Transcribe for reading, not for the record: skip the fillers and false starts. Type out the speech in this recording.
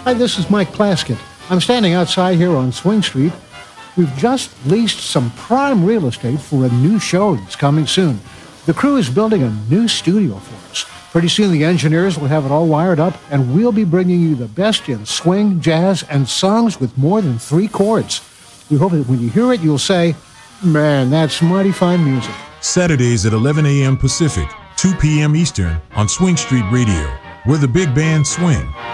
Hi, this is Mike Plaskett. I'm standing outside here on Swing Street. We've just leased some prime real estate for a new show that's coming soon. The crew is building a new studio for us. Pretty soon the engineers will have it all wired up, and we'll be bringing you the best in swing, jazz, and songs with more than 3 chords. We hope that when you hear it, you'll say, man, that's mighty fine music. Saturdays at 11 a.m. Pacific, 2 p.m. Eastern on Swing Street Radio, where the big band swing.